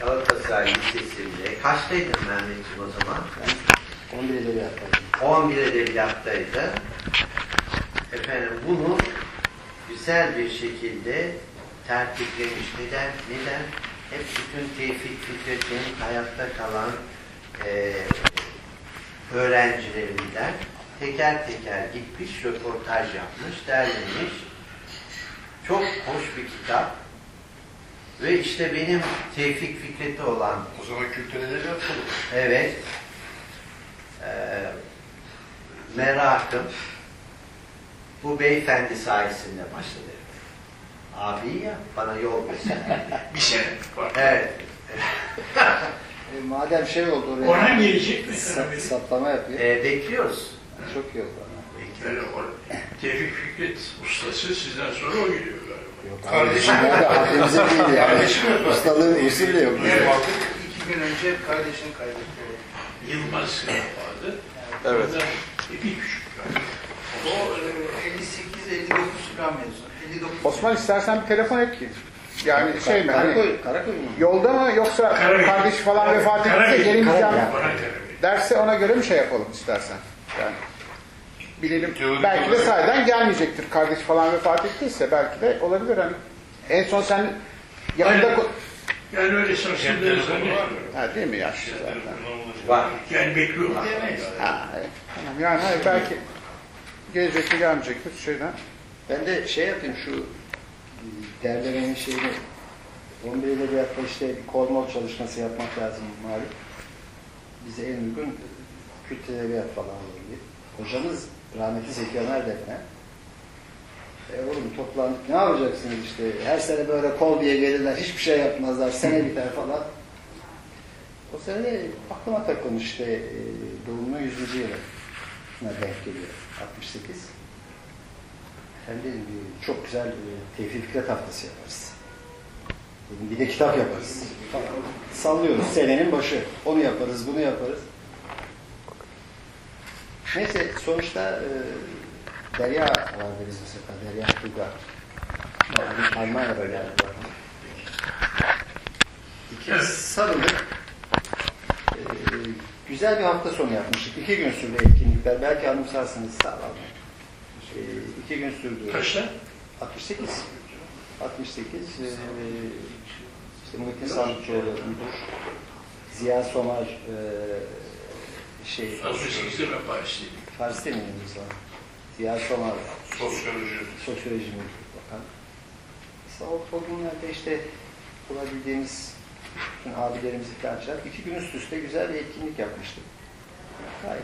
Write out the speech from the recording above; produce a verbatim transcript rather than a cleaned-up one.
Galatasaray Lisesi'nde. Kaçtaydın Mehmetciğim o zaman? Ben on bir edebiyattaydım. on bir edebiyattaydı. Efendim bunu güzel bir şekilde tertiplemiş. Neden? Neden? Hep bütün Tevfik Fikret'in hayatta kalan e, öğrencilerinden teker teker gitmiş, röportaj yapmış, derlemiş. Çok hoş bir kitap. Ve işte benim Tevfik Fikret'e olan... O zaman kültür edebiyat olur. Evet. Ee, merakım bu beyefendi sayesinde başladı. Abi ya, bana yol gösterdi. Bir sene var. Evet. E, madem şey oldu oraya... Orhan gelecek mi? Sa saplama yapıyor. Ee, bekliyoruz. Çok iyi oldu ama. Yani o Tevfik Fikret ustası sizden sonra o geliyor galiba. Yok, Kardeşim. Nerede haddimize değil yani. Kardeşim. Ustalığın usul bile yok. Evet. İki gün önce kardeşini kaybetti. Yılmaz vardı. Evet. Orada bir küçük var. O elli sekiz elli dokuz falan mezun. elli dokuz. Osman istersen bir telefon et ki. Yani şey mi? Hani, Karakoy, Karakoy mu? yolda mı yoksa Karaköy. kardeşi falan vefat Karaköy. ettiyse gelince Karaköy. derse ona göre mi şey yapalım istersen? Yani bilelim. Teorik Belki de olarak- sahiden gelmeyecektir. Kardeşi falan vefat ettiyse belki de olabilir hani. En son sen yakında Aynen. ko- Yani öyle sarsıldığını zannetmiyorum. ha, değil mi yaşlı zaten? Var. Yani bekliyorlar. Ha, evet. Tamam. Yani hayır, belki gelecektir gelmeyecektir şeyden. Ben de şey yapayım şu derlemenin şeyini on bir edebiyatta işte bir kormol çalışması yapmak lazım malum. Bize en uygun kültür edebiyat falan olur diye. Hocamız rahmetli Zeki Ömer Defne. E oğlum toplandık ne yapacaksınız işte her sene böyle kol diye gelirler hiçbir şey yapmazlar sene biter falan. O sene de aklıma takılmış işte e, doğumunun yüzüncü yılına denk geliyor altmış sekiz. Hem de e, çok güzel e, Tevfik Fikret haftası yaparız. Dedim, bir de kitap yaparız. Falan. Sallıyoruz senenin başı. Onu yaparız, bunu yaparız. Neyse sonuçta e, Derya vardı biz mesela. Derya Tuga. Almanya'da geldi. İkimiz sarıldık. E, güzel bir hafta sonu yapmıştık. İki gün sürdü etkinlikler. Belki anımsarsınız sağ olun. E, iki gün sürdü. Kaçta? altmış sekiz. altmış sekiz. E, işte Muhittin Sandıkçıoğlu müdür. Ziya Somar e, şey... altmış sekizde ben Paris'teydim. Paris'te miyim o zaman? Ziya Somar. Sosyoloji. Sosyoloji müdür bakan. İşte o, o günlerde işte bulabildiğimiz bütün abilerimizi falan çağırıp iki gün üst üste güzel bir etkinlik yapmıştık. Gayet